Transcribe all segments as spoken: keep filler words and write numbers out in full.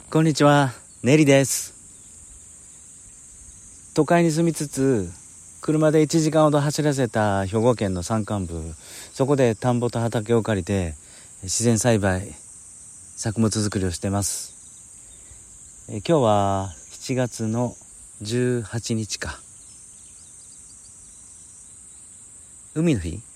こんにちは、ネリです。都会に住みつつ車でいちじかんほど走らせた兵庫県の山間部、そこで田んぼと畑を借りて自然栽培、作物作りをしています。え今日はしちがつのじゅうはちにちか、海の日。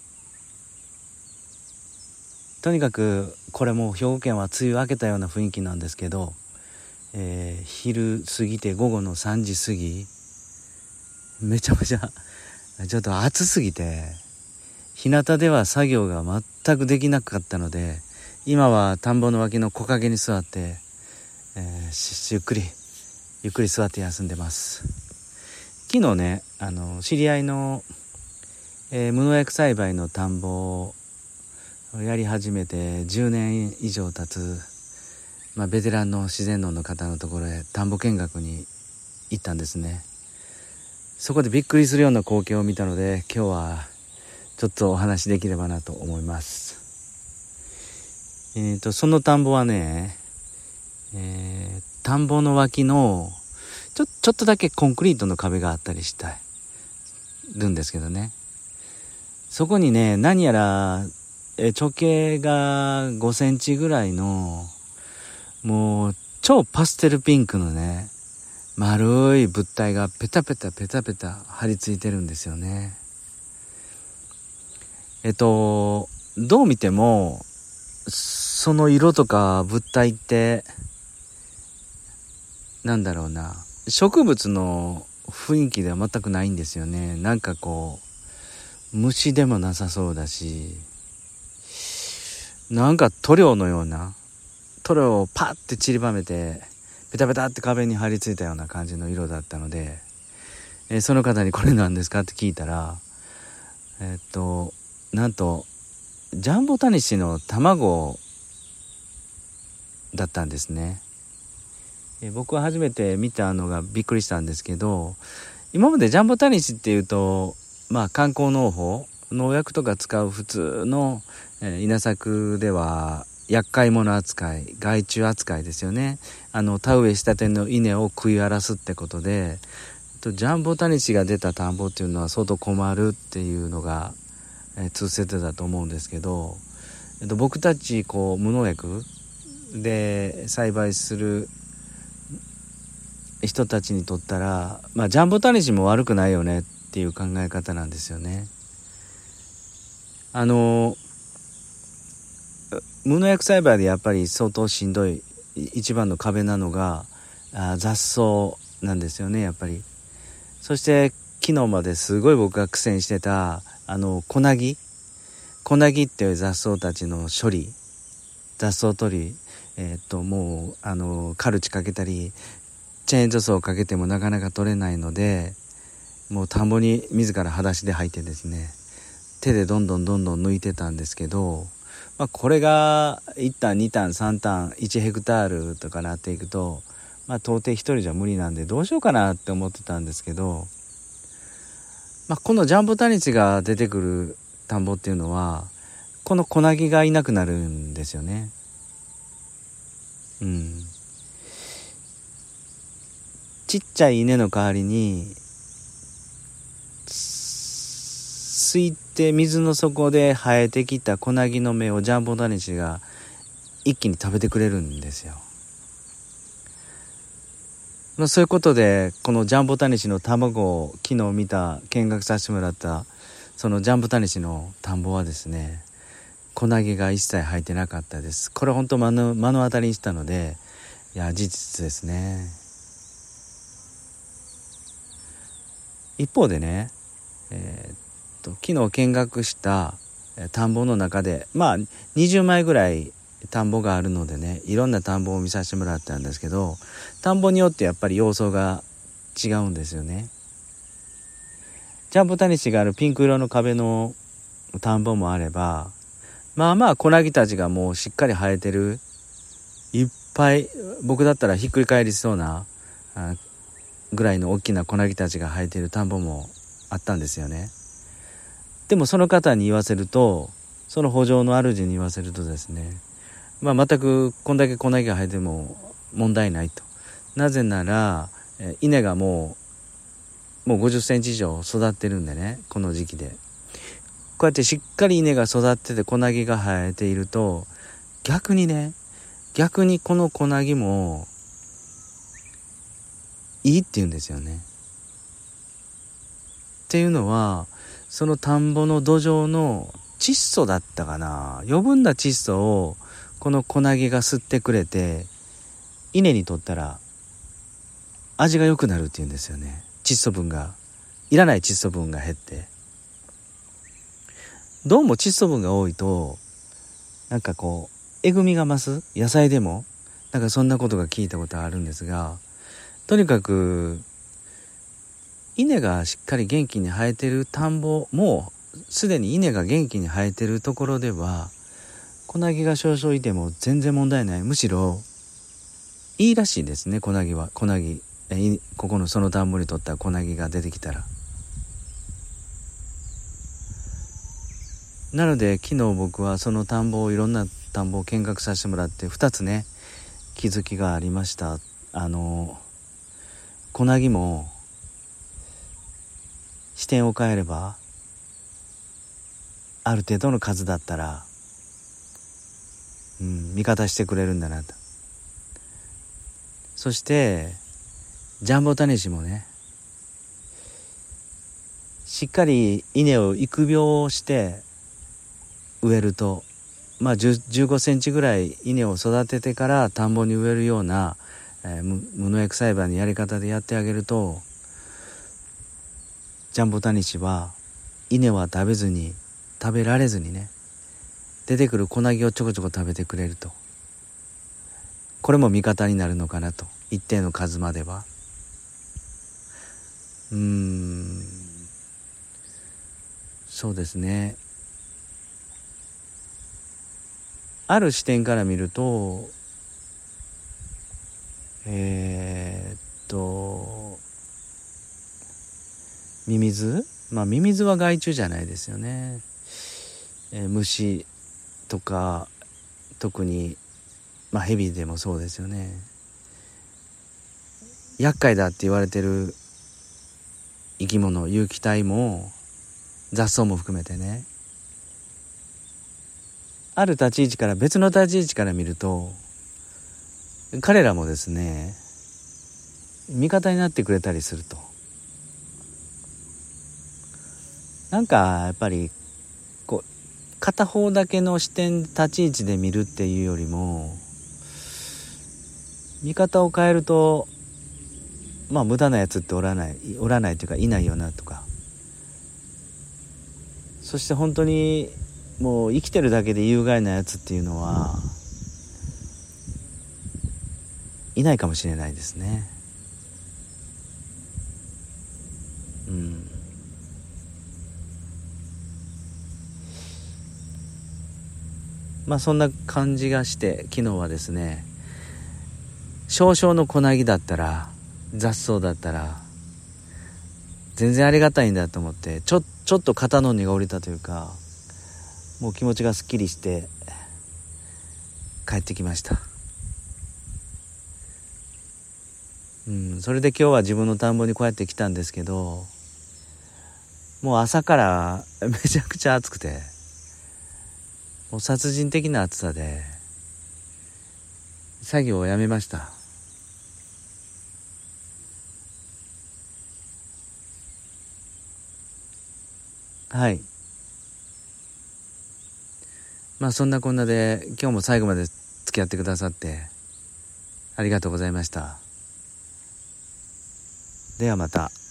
とにかくこれも兵庫県は梅雨明けたような雰囲気なんですけど、えー、昼過ぎて午後のさんじ過ぎ、めちゃめちゃちょっと暑すぎて日向では作業が全くできなかったので、今は田んぼの脇の木陰に座って、えー、ゆっくりゆっくり座って休んでます。昨日ね、あの知り合いの、えー、無農薬栽培の田んぼをやり始めてじゅうねん以上経つ、まあ、ベテランの自然農の方のところへ田んぼ見学に行ったんですね。そこでびっくりするような光景を見たので、今日はちょっとお話できればなと思います。えーとその田んぼはね、えー、田んぼの脇のちょ、ちょっとだけコンクリートの壁があったりしてるんですけどね、そこにね、何やらえ直径がごセンチぐらいのもう超パステルピンクのね、丸い物体がペタペタペタペタ張り付いてるんですよね。えっとどう見てもその色とか物体ってなんだろうな、植物の雰囲気では全くないんですよね。なんかこう虫でもなさそうだし、なんか塗料のような、塗料をパッて散りばめてペタペタって壁に張り付いたような感じの色だったので、えー、その方にこれなんですかって聞いたら、えー、っとなんとジャンボタニシの卵だったんですね。えー、僕は初めて見たのがびっくりしたんですけど、今までジャンボタニシっていうと、まあ観光農法、農薬とか使う普通の、えー、稲作では厄介者扱い、害虫扱いですよね。あの田植えしたての稲を食い荒らすってことで、ジャンボタニシが出た田んぼっていうのは相当困るっていうのが、えー、通説だと思うんですけど、えっと、僕たちこう無農薬で栽培する人たちにとったら、まあ、ジャンボタニシも悪くないよねっていう考え方なんですよね。あの無農薬栽培でやっぱり相当しんどい一番の壁なのがあ雑草なんですよね、やっぱり。そして昨日まですごい僕が苦戦してたあの小ナギ小ナギっていう雑草たちの処理、雑草取り、えー、っともうあのカルチかけたりチェーン除草をかけてもなかなか取れないので、もう田んぼに自ら裸足で入ってですね、手でどんどんどんどん抜いてたんですけど、まあ、これがいち単に単さん単いちヘクタールとかなっていくと、まあ、到底一人じゃ無理なんでどうしようかなって思ってたんですけど、まあ、このジャンボタニシが出てくる田んぼっていうのはこの小ナギがいなくなるんですよね。うんちっちゃい稲の代わりに水って水の底で生えてきた小ナギの芽をジャンボタニシが一気に食べてくれるんですよ。まあ、そういうことでこのジャンボタニシの卵を昨日見た見学させてもらったそのジャンボタニシの田んぼはですね、小ナギが一切生えてなかったです。これ本当目の、目の当たりにしたので、いや事実ですね。一方でね、えー、っと昨日見学した田んぼの中でまあにじゅうまいぐらい田んぼがあるのでね、いろんな田んぼを見させてもらったんですけど、田んぼによってやっぱり様相が違うんですよね。ジャンボタニシがあるピンク色の壁の田んぼもあれば、まあまあ小ナギたちがもうしっかり生えてる、いっぱい僕だったらひっくり返りそうなぐらいの大きな小ナギたちが生えている田んぼもあったんですよね。でもその方に言わせると、その圃場の主に言わせるとですね、まあ全くこんだけ小ナギが生えても問題ないと。なぜなら稲がもうもうごじゅっセンチ以上育ってるんでね、この時期でこうやってしっかり稲が育ってて小なぎが生えていると、逆にね逆にこの小なぎもいいって言うんですよね。っていうのは、その田んぼの土壌の窒素だったかな、余分な窒素をこの小なぎが吸ってくれて、稲にとったら味が良くなるっていうんですよね。窒素分がいらない窒素分が減って、どうも窒素分が多いとなんかこうえぐみが増す、野菜でもなんかそんなことが聞いたことあるんですが、とにかく稲がしっかり元気に生えてる田んぼ、もうすでに稲が元気に生えてるところでは小なぎが少々いても全然問題ない。むしろいいらしいですね。小なぎは小なぎえここのその田んぼにとった小なぎが出てきたら。なので昨日僕はその田んぼをいろんな田んぼを見学させてもらってふたつね気づきがありました。あの小なぎも視点を変えればある程度の数だったら、うん、味方してくれるんだなと。そしてジャンボタニシもね、しっかり稲を育苗して植えると、まあじゅうごセンチぐらい稲を育ててから田んぼに植えるような、えー、無農薬栽培のやり方でやってあげると、ジャンボタニシは稲は食べずに食べられずにね、出てくる小なぎをちょこちょこ食べてくれると。これも味方になるのかなと、一定の数までは。うーんそうですね。ある視点から見るとえー、っとミミズ、まあミミズは害虫じゃないですよね。えー、虫とか特にまあヘビでもそうですよね。厄介だって言われてる生き物、有機体も雑草も含めてね、ある立ち位置から別の立ち位置から見ると彼らもですね味方になってくれたりすると。なんかやっぱりこう片方だけの視点立ち位置で見るっていうよりも、見方を変えるとまあ無駄なやつっておらないおらないというかいないよなとか、そして本当にもう生きてるだけで有害なやつっていうのはいないかもしれないですね。うんまあそんな感じがして、昨日はですね、少々の小なぎだったら雑草だったら全然ありがたいんだと思って、ちょちょっと肩の荷が下りたというか、もう気持ちがすっきりして帰ってきました。うん、それで今日は自分の田んぼにこうやって来たんですけど、もう朝からめちゃくちゃ暑くて、もう殺人的な暑さで作業をやめました。はい。まあそんなこんなで今日も最後まで付き合ってくださってありがとうございました。ではまた。